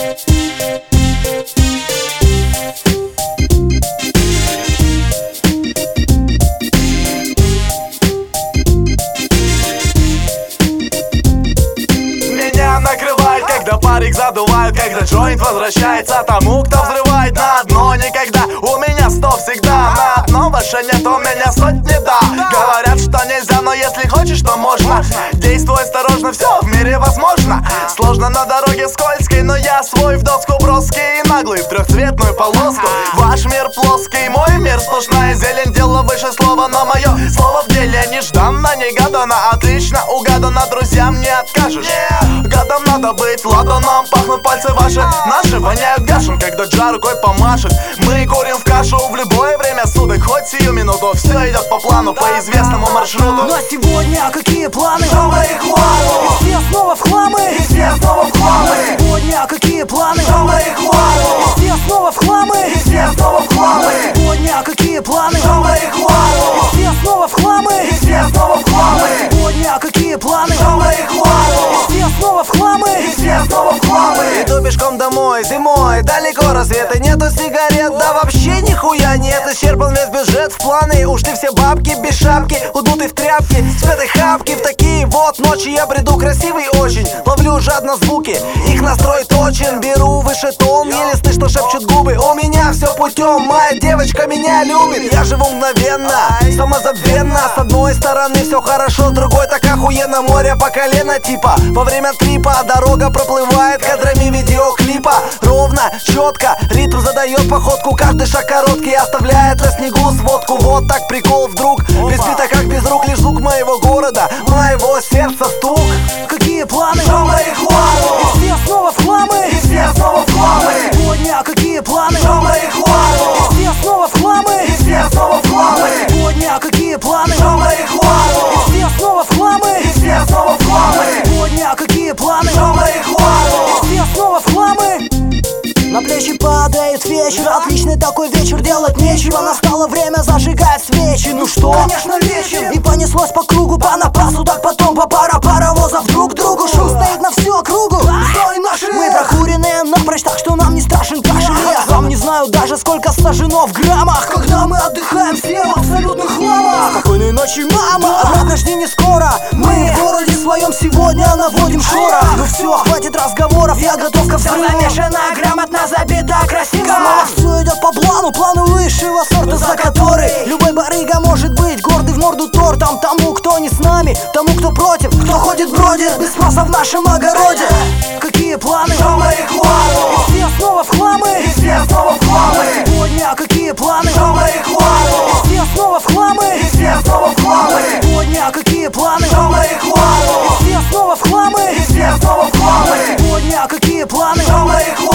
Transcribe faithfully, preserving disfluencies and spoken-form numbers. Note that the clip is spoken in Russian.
Накрывает, когда парик задувает, когда джойнт возвращается тому, кто взрывает. На одно никогда, у меня сто всегда. На одно больше нет, у меня сотни, да. Говорят, что нельзя, но если хочешь, то можно. Действуй осторожно, все в мире возможно. Сложно на дороге скользкой, но я свой в доску броский и наглый в трехцветную полоску. Ваш мир плоский, мой мир сплошная зелень. Дело выше слова, но мое слово в деле нежданно, негаданно, отлично угадано. Друзьям не откажешь. Годом надо быть ладаном, пахнут пальцы ваши. Наши воняют гашем, когда джа рукой помашет. Мы курим в кашу в любое время суток, хоть сию минуту. Все идет по плану, по известному маршруту. Но сегодня какие планы? За марихуану! И все снова в хламы! И все снова в хламы! Сегодня какие планы? За марихуану! И все снова в хламы! И все снова в хламы! Сегодня какие планы? За марихуану! И все снова в хламы! И все снова в хламы! Сегодня какие планы? За марихуану! И все снова в хламы! И все снова в хламы! Иду пешком домой, зимой, далеко рассвета. Нету сигарет, да вообще нихуя нет. Исчерпан весь бюджет в планы. Ушли все бабки без шапки, удуты в тряпки, спеты хапки. В такие вот ночи я бреду красивый очень. Ловлю жадно звуки, их настрой точен. Беру выше тон, еле слышно шепчут губы. У меня все путем, моя девочка меня любит. Я живу мгновенно, самозабвенно. С одной стороны все хорошо, с другой так охуенно. Море по колено типа, во время трипа дорога проплывает кадрами видеоклипа. Ровно, четко, ритм задает походку. Каждый шаг короткий оставляет на снегу сводку. Вот так прикол вдруг, без бита как без рук. Лишь звук моего города, моего сердца стук. Какие планы? За марихуану! И все снова в хламы! И все снова в хламы! Сегодня какие планы? За марихуану! И все снова в хламы! И все снова в хламы! Сегодня какие планы? За марихуану! И все снова в хламы! И все снова в хламы! Сегодня какие планы? За марихуану! И все снова в хламы! На плечи падает вечер, отличный такой вечер, делать нечего. Настало время зажигать свечи. Ну что? Конечно, вечер. И понеслось по кругу, по напасу, так потом по пара паровозов друг к другу. Шум стоит на всю округу. Стой, наши! Мы прокуренные напрочь, так что нам не страшен кашель. Я сам не знаю даже, сколько сожжено в граммах. Когда мы отдыхаем все в абсолютных хламах. Спокойной ночи, мама, обратно жди не скоро. Мы в городе своем сегодня наводим шора. Ну все, хватит разговоров, я готов ко взрыву. Замешано, грамотно забито, красиво. Снова все идет по плану, плану высшего сорта, за который любой барыга может быть гордый в морду тортом. Тому, кто не с нами, тому, кто против, кто ходит, бродит без спроса в нашем огороде. Какие планы? За марихуану! И все снова в хламы! И все снова в хламы! Сегодня какие планы? За марихуану! И все снова в хламы! И все снова в хламы! Сегодня какие планы? За марихуану! И все снова в хламы! И все снова в хламы! Сегодня какие планы? За марихуану!